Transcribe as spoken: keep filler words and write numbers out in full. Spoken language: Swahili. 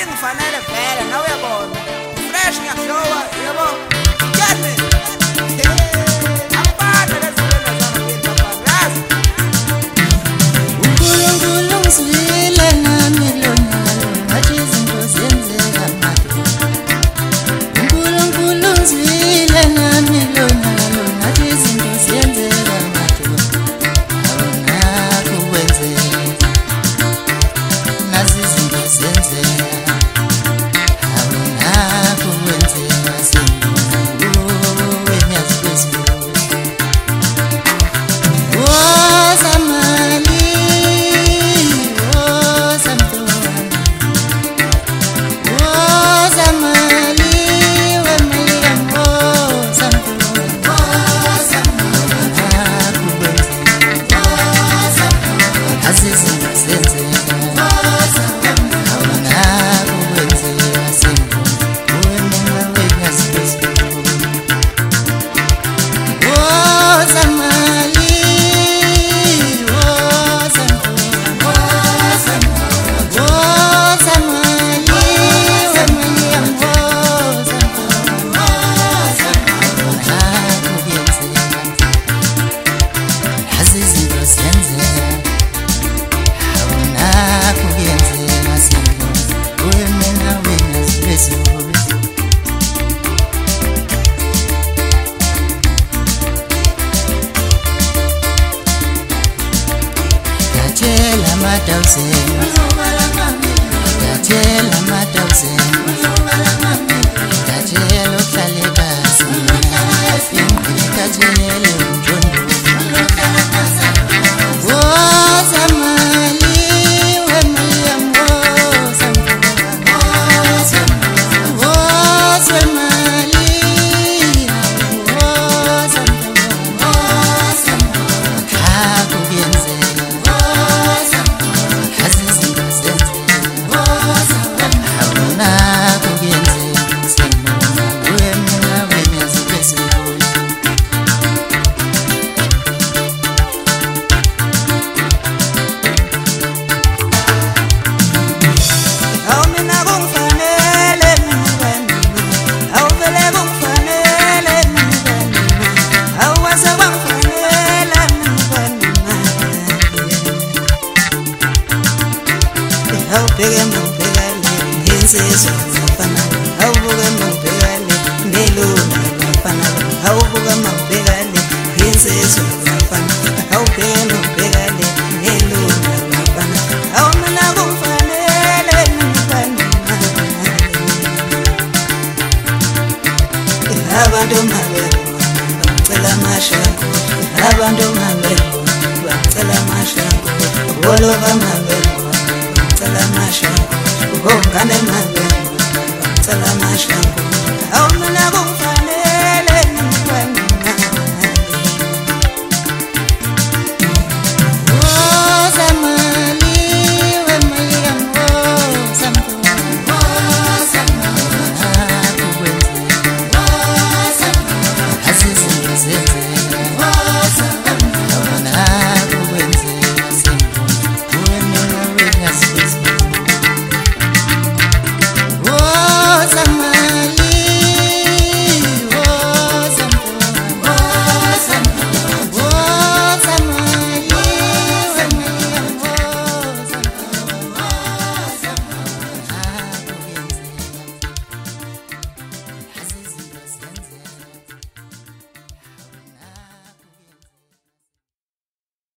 ngifanele vele nawe uyabona fresh ngiyahlowa yabo yazi abana lezilelo zami ngiyabona yazi uNkulunkulu ngizwile nami lona ngathi izinto zenzeka manje uNkulunkulu ngizwile nami lona ngathi izinto zenzeka manje awunakho kwenzeka nazi izinto zenzeka awunakho kwenzeka sengikuwe nyazi kwezulu wozamali Datela madawse Datela uhlale kazi Datela umjondo wozamali wemali yamwoza wozamali woza kakho kuyenzeka azizinto zenzeka awunakho kuyenzeka sengibona kuwe mina wenyazi kwezulu Bega mbegale ngensezo ngafana awubuka mbegale nelona ngafana awubuka mbegale ngensezo ngafana awubheka mbegale nelona ngafana awumina kumfanele ngifana abantu mabelo bacela amashango abantu mabelo bacela amashango wolova mabelo Salamasha, oh, Kandemabe, Salamasha, oh, Manago.